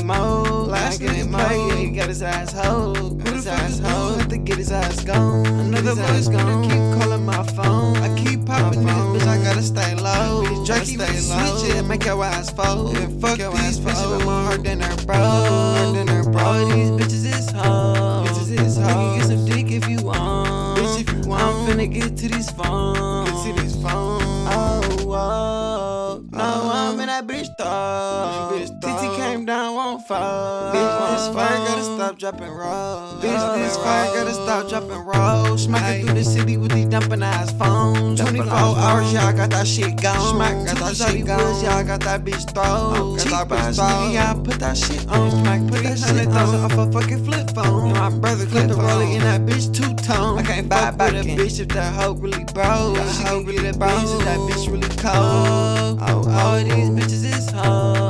more. Last nigga play, yeah, he got his ass hold. Got his ass hold, have to get his ass gone. Another boy's gonna keep calling my phone. I keep popping this bitch, I gotta stay low. Drake stay low, switch it, make your ass fold. Yeah, fuck these bitches with my heart than her bro. All these bitches is hoes. You can get some dick if you want. Bitch, if you want. I'm finna get to these phones. Get to these phones. Oh, no, I'm in that bitch thought. TT came down, won't fall. Bitch, this fire gotta stop dropping rolls. Bitch, this fire gotta stop dropping rolls. Smacking through the city with these dumping ass phones. 24 hours, y'all got that shit gone. Smack, got that shit gone. Y'all got that bitch throw. Cheap ass nigga, y'all put that shit on. Smack, put that shit on off a fucking flip phone. My brother clipped the roller in that bitch two-tone. I can't buy back a bitch if that hoe really broke. She gon' get the bones if that bitch really cold. Oh, all these bitches is hoes.